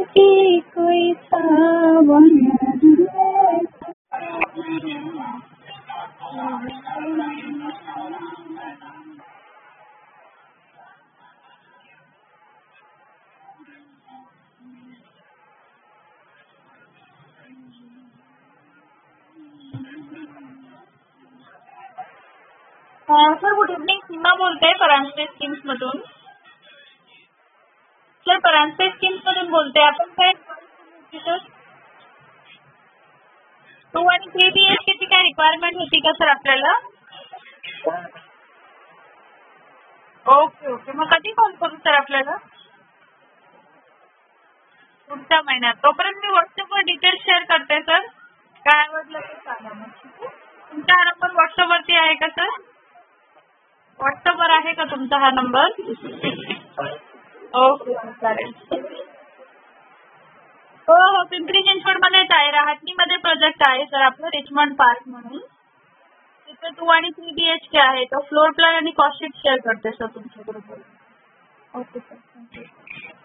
की कोई सावन है। सर गुड इव्हनिंग, सीमा बोलते परांजपे स्कीम्स मधून. सर परांजपे स्कीम्स मधून बोलते. आपण काय सर 2 आणि 3 BHK ची काय रिक्वायरमेंट होती का सर आपल्याला? ओके ओके, मग कधी कॉल करू सर आपल्याला? पुढच्या महिन्यात. तोपर्यंत मी व्हॉट्सअपवर डिटेल्स शेअर करते सर. काय आवडलं ते सांगा मग. तुमचा हा नंबर व्हॉट्सअपवरती आहे का सर? व्हॉट्सअपवर आहे का तुमचा हा नंबर? ओके चालेल. हो हो, पिंपरी चिंचवडमध्येच आहे. रहाटणीमध्ये प्रोजेक्ट आहे सर आपलं, रिचमंड पार्क म्हणून. तिथे 2 आणि 3 BHK आहे. तो फ्लोर प्लॅन आणि कॉस्ट शीट शेअर करते सर तुमच्याबरोबर. Okay sir, thank you.